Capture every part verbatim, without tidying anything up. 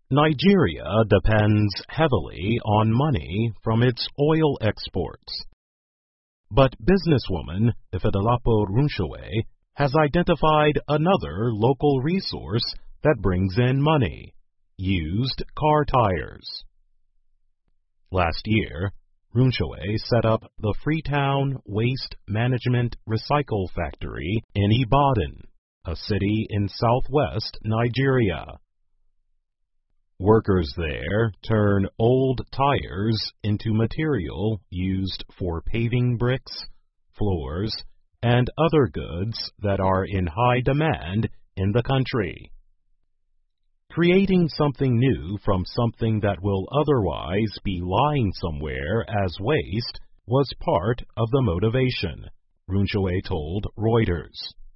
Nigeria depends heavily on money from its oil exports. But businesswoman Ifedolapo Runshoe has identified another local resource that brings in money: used car tires. Last year, Runshoe set up the Freetown Waste Management Recycle Factory in Ibadan, a city in southwest Nigeria. Workers there turn old tires into material used for paving bricks, floors, and other goods that are in high demand in the country. Creating something new from something that will otherwise be lying somewhere as waste was part of the motivation, Runshoe told Reuters.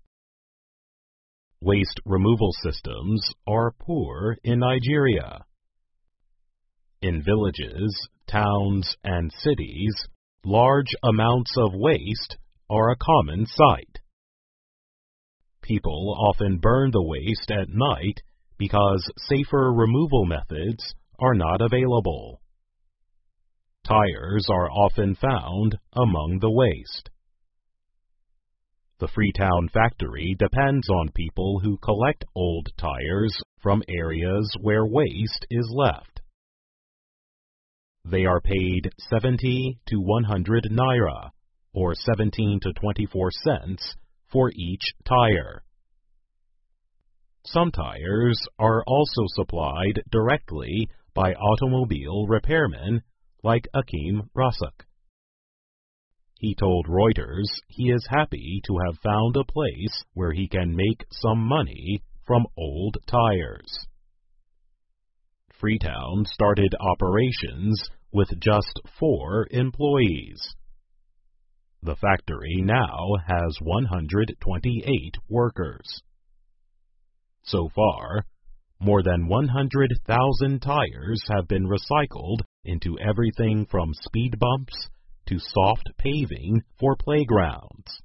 Waste removal systems are poor in Nigeria. In villages, towns, and cities, large amounts of waste are a common sight. People often burn the waste at night because safer removal methods are not available. Tires are often found among the waste. The Freetown factory depends on people who collect old tires from areas where waste is left. They are paid seventy to one hundred naira, or seventeen to twenty-four cents, for each tire. Some tires are also supplied directly by automobile repairmen like Akeem Rasak. He told Reuters he is happy to have found a place where he can make some money from old tires. Freetown started operations with just four employees. The factory now has one hundred twenty-eight workers. So far, more than one hundred thousand tires have been recycled into everything from speed bumps to soft paving for playgrounds.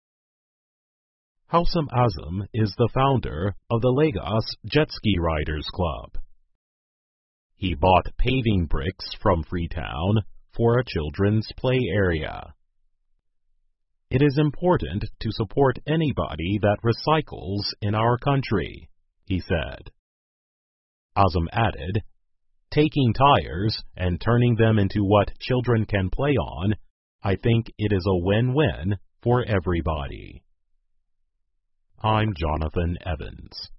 Hausam Azam is the founder of the Lagos Jet Ski Riders Club. He bought paving bricks from Freetown for a children's play area. It is important to support anybody that recycles in our country, he said. Azam added, taking tires and turning them into what children can play on, I think it is a win-win for everybody. I'm Jonathan Evans.